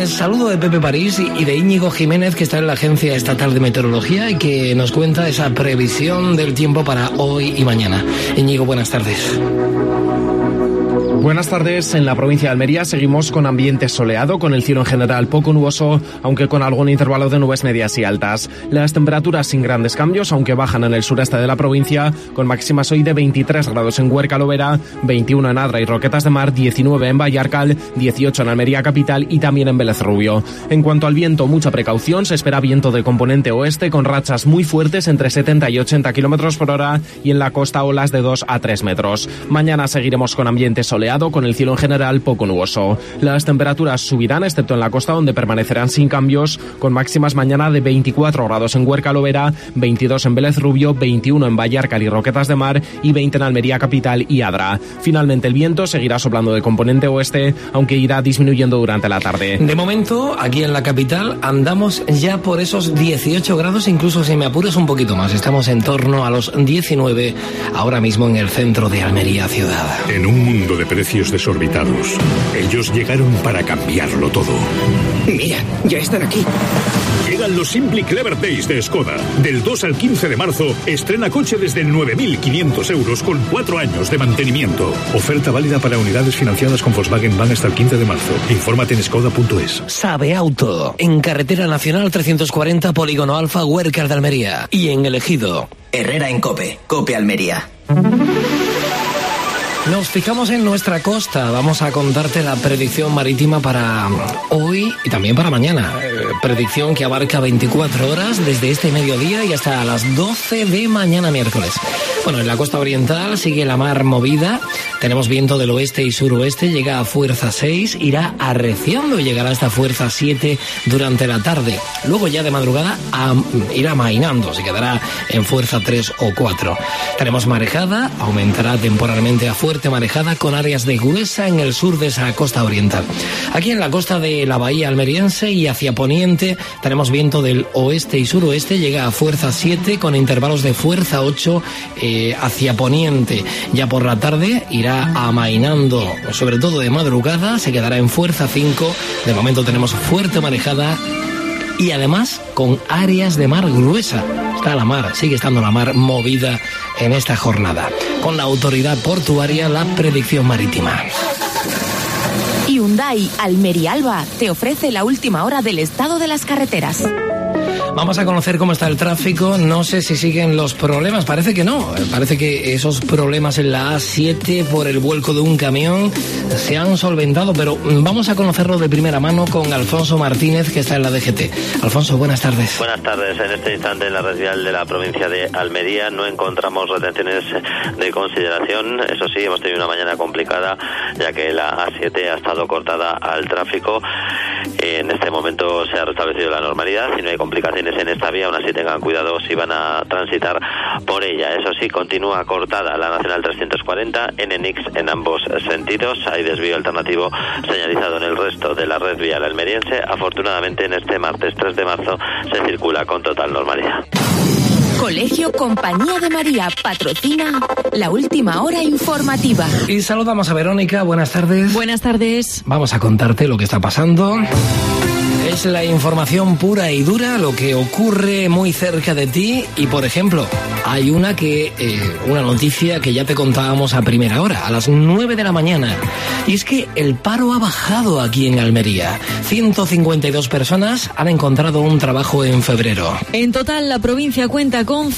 saludo de Pepe París y de Íñigo Jiménez, que está en la Agencia Estatal de Meteorología y que nos cuenta esa previsión del tiempo para hoy y mañana. Íñigo, buenas tardes. Buenas tardes. En la provincia de Almería seguimos con ambiente soleado, con el cielo en general poco nuboso, aunque con algún intervalo de nubes medias y altas. Las temperaturas sin grandes cambios, aunque bajan en el sureste de la provincia, con máximas hoy de 23 grados en Huerca Lovera, 21 en Adra y Roquetas de Mar, 19 en Vallarcal, 18 en Almería capital y también en Vélez Rubio. En cuanto al viento, mucha precaución. Se espera viento de componente oeste con rachas muy fuertes entre 70 y 80 kilómetros por hora y en la costa olas de 2 a 3 metros. Mañana seguiremos con ambiente soleado, con el cielo en general poco nuboso. Las temperaturas subirán, excepto en la costa, donde permanecerán sin cambios, con máximas mañana de 24 grados en Huerca Lovera, 22 en Vélez Rubio, 21 en Vallarcal y Roquetas de Mar y 20 en Almería capital y Adra. Finalmente el viento seguirá soplando de componente oeste, aunque irá disminuyendo durante la tarde. De momento, aquí en la capital andamos ya por esos 18 grados, incluso si me apuras un poquito más. Estamos en torno a los 19 ahora mismo en el centro de Almería ciudad. En un mundo de precios desorbitados, ellos llegaron para cambiarlo todo. Mira, ya están aquí. Llegan los Simply Clever Days de Skoda. Del 2 al 15 de marzo, estrena coche desde 9.500 euros con 4 años de mantenimiento. Oferta válida para unidades financiadas con Volkswagen Bank hasta el 15 de marzo. Infórmate en skoda.es. Sabe Auto, en Carretera Nacional 340, Polígono Alfa, Huércar de Almería. Y en El Ejido, Herrera en COPE, COPE Almería. Nos fijamos en nuestra costa. Vamos a contarte la predicción marítima para hoy y también para mañana. Predicción que abarca 24 horas desde este mediodía y hasta las 12 de mañana miércoles. Bueno, en la costa oriental sigue la mar movida. Tenemos viento del oeste y suroeste. Llega a fuerza 6, irá arreciando y llegará hasta fuerza 7 durante la tarde. Luego ya de madrugada irá amainando. Se quedará en fuerza 3 o 4. Tenemos marejada. Aumentará temporalmente a fuerte marejada con áreas de gruesa en el sur de esa costa oriental. Aquí en la costa de la bahía almeriense y hacia poniente tenemos viento del oeste y suroeste, llega a fuerza 7 con intervalos de fuerza 8 hacia poniente. Ya por la tarde irá amainando, sobre todo de madrugada, se quedará en fuerza 5. De momento tenemos fuerte marejada y además con áreas de mar gruesa. Está la mar, sigue estando la mar movida en esta jornada. Con la autoridad portuaria, la predicción marítima. Hyundai Almería Alba te ofrece la última hora del estado de las carreteras. Vamos a conocer cómo está el tráfico. No sé si siguen los problemas. Parece que no. Parece que esos problemas en la A7 por el vuelco de un camión se han solventado, pero vamos a conocerlo de primera mano con Alfonso Martínez, que está en la DGT. Alfonso, buenas tardes. Buenas tardes. En este instante en la red vial de la provincia de Almería no encontramos retenciones de consideración. Eso sí, hemos tenido una mañana complicada, ya que la A7 ha estado cortada al tráfico. En este momento se ha restablecido la normalidad y no hay complicaciones en esta vía. Aún así tengan cuidado si van a transitar por ella. Eso sí, continúa cortada la Nacional 340 en Enix en ambos sentidos. Hay desvío alternativo señalizado en el resto de la red vial almeriense. Afortunadamente en este martes 3 de marzo se circula con total normalidad. Colegio Compañía de María patrocina la última hora informativa. Y saludamos a Verónica. Buenas tardes. Buenas tardes. Vamos a contarte lo que está pasando. Es la información pura y dura, lo que ocurre muy cerca de ti. Y, por ejemplo, hay una noticia que ya te contábamos a primera hora, a las 9 de la mañana. Y es que el paro ha bajado aquí en Almería. 152 personas han encontrado un trabajo en febrero. En total, la provincia cuenta con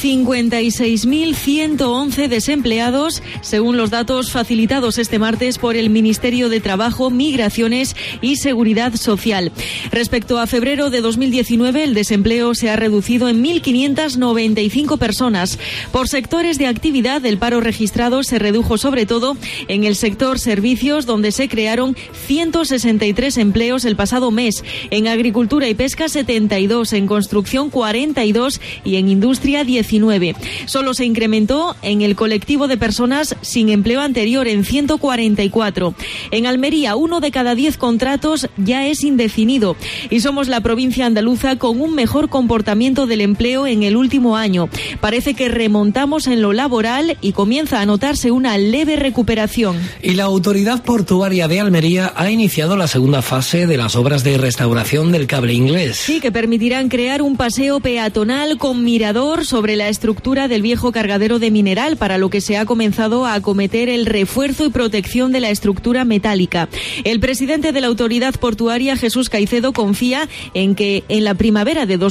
56.111 desempleados, según los datos facilitados este martes por el Ministerio de Trabajo, Migraciones y Seguridad Social. Respecto a febrero de 2019, el desempleo se ha reducido en 1.595 personas. Por sectores de actividad, el paro registrado se redujo sobre todo en el sector servicios, donde se crearon 163 empleos el pasado mes. En agricultura y pesca, 72, en construcción, 42 y en industria, 19. Solo se incrementó en el colectivo de personas sin empleo anterior, en 144. En Almería, 1 de cada 10 contratos ya es indefinido y y somos la provincia andaluza con un mejor comportamiento del empleo en el último año. Parece que remontamos en lo laboral y comienza a notarse una leve recuperación. Y la Autoridad Portuaria de Almería ha iniciado la segunda fase de las obras de restauración del cable inglés. Sí, que permitirán crear un paseo peatonal con mirador sobre la estructura del viejo cargadero de mineral, para lo que se ha comenzado a acometer el refuerzo y protección de la estructura metálica. El presidente de la Autoridad Portuaria, Jesús Caicedo, confía en que en la primavera de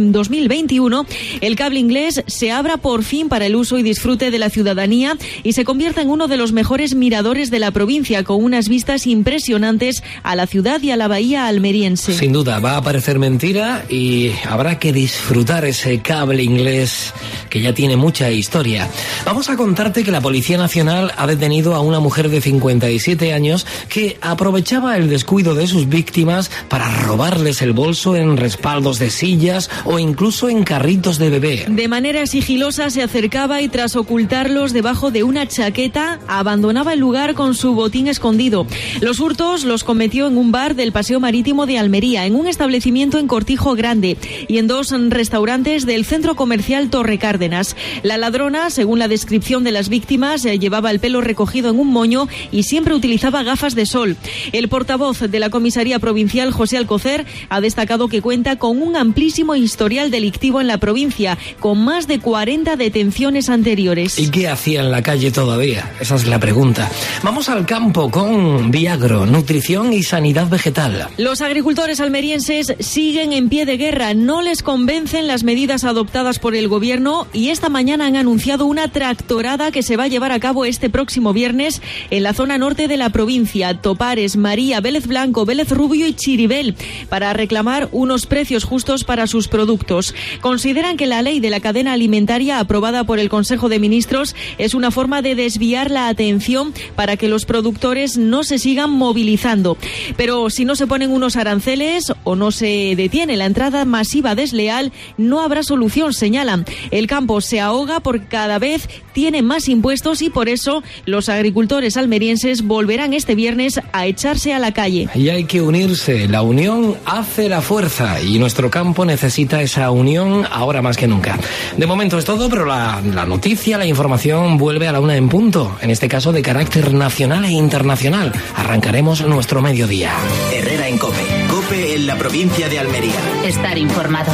2021 el cable inglés se abra por fin para el uso y disfrute de la ciudadanía y se convierta en uno de los mejores miradores de la provincia, con unas vistas impresionantes a la ciudad y a la bahía almeriense. Sin duda, va a parecer mentira y habrá que disfrutar ese cable inglés que ya tiene mucha historia. Vamos a contarte que la Policía Nacional ha detenido a una mujer de 57 años que aprovechaba el descuido de sus víctimas para robarles el bolso en respaldos de sillas o incluso en carritos de bebé. De manera sigilosa se acercaba y, tras ocultarlos debajo de una chaqueta, abandonaba el lugar con su botín escondido. Los hurtos los cometió en un bar del Paseo Marítimo de Almería, en un establecimiento en Cortijo Grande y en 2 restaurantes del centro comercial Torre Cárdenas. La ladrona, según la descripción de las víctimas, llevaba el pelo recogido en un moño y siempre utilizaba gafas de sol. El portavoz de la Comisaría Provincial, José Alcocer, ha destacado que cuenta con un amplísimo historial delictivo en la provincia, con más de 40 detenciones anteriores. ¿Y qué hacía en la calle todavía? Esa es la pregunta. Vamos al campo con Viagro, nutrición y sanidad vegetal. Los agricultores almerienses siguen en pie de guerra. No les convencen las medidas adoptadas por el gobierno y esta mañana han anunciado una tractorada que se va a llevar a cabo este próximo viernes en la zona norte de la provincia: Topares, María, Vélez Blanco, Vélez Rubio y Chiribel, para reclamar unos precios justos para sus productos. Consideran que la ley de la cadena alimentaria aprobada por el Consejo de Ministros es una forma de desviar la atención para que los productores no se sigan movilizando. Pero si no se ponen unos aranceles o no se detiene la entrada masiva desleal, no habrá solución, señalan. El campo se ahoga porque cada vez tiene más impuestos y por eso los agricultores almerienses volverán este viernes a echarse a la calle. Y hay que unirse. La unión hace la fuerza y nuestro campo necesita esa unión ahora más que nunca. De momento es todo, pero la noticia, la información vuelve a la 1 en punto, en este caso de carácter nacional e internacional. Arrancaremos nuestro mediodía. Herrera en COPE. COPE en la provincia de Almería. Estar informado.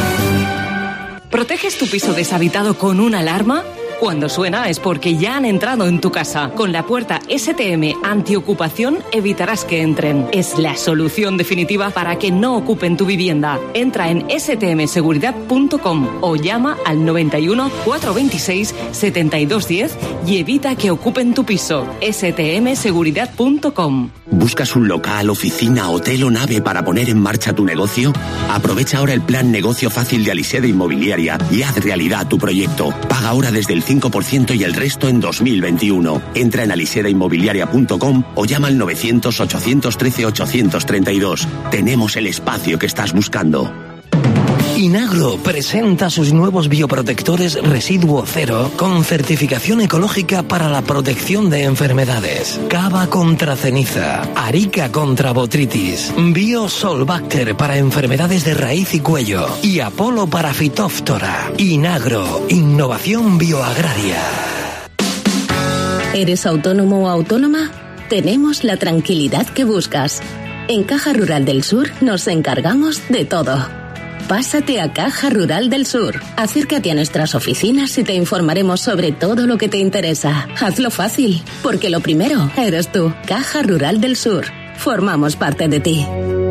¿Proteges tu piso deshabitado con una alarma? Cuando suena es porque ya han entrado en tu casa. Con la puerta STM antiocupación evitarás que entren. Es la solución definitiva para que no ocupen tu vivienda. Entra en stmseguridad.com o llama al 91 426 7210 y evita que ocupen tu piso. stmseguridad.com. ¿Buscas un local, oficina, hotel o nave para poner en marcha tu negocio? Aprovecha ahora el plan Negocio Fácil de Aliseda Inmobiliaria y haz realidad tu proyecto. Paga ahora desde el 5% y el resto en 2021. Entra en alisedainmobiliaria.com o llama al 900-813-832. Tenemos el espacio que estás buscando. Inagro presenta sus nuevos bioprotectores Residuo Cero con certificación ecológica para la protección de enfermedades. Cava contra ceniza, Arica contra botritis, Biosolbacter para enfermedades de raíz y cuello y Apolo para fitóftora. Inagro, innovación bioagraria. ¿Eres autónomo o autónoma? Tenemos la tranquilidad que buscas. En Caja Rural del Sur nos encargamos de todo. Pásate a Caja Rural del Sur. Acércate a nuestras oficinas y te informaremos sobre todo lo que te interesa. Hazlo fácil, porque lo primero eres tú. Caja Rural del Sur. Formamos parte de ti.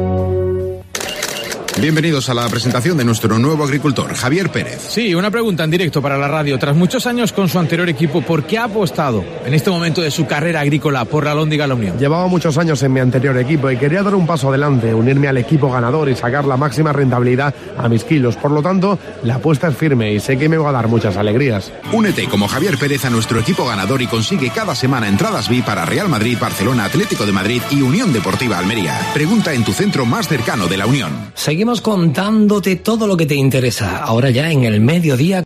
Bienvenidos a la presentación de nuestro nuevo agricultor, Javier Pérez. Sí, una pregunta en directo para la radio. Tras muchos años con su anterior equipo, ¿por qué ha apostado en este momento de su carrera agrícola por la Lóndiga La Unión? Llevaba muchos años en mi anterior equipo y quería dar un paso adelante, unirme al equipo ganador y sacar la máxima rentabilidad a mis kilos. Por lo tanto, la apuesta es firme y sé que me va a dar muchas alegrías. Únete como Javier Pérez a nuestro equipo ganador y consigue cada semana entradas VIP para Real Madrid, Barcelona, Atlético de Madrid y Unión Deportiva Almería. Pregunta en tu centro más cercano de La Unión. Seguimos contándote todo lo que te interesa, ahora ya en el mediodía.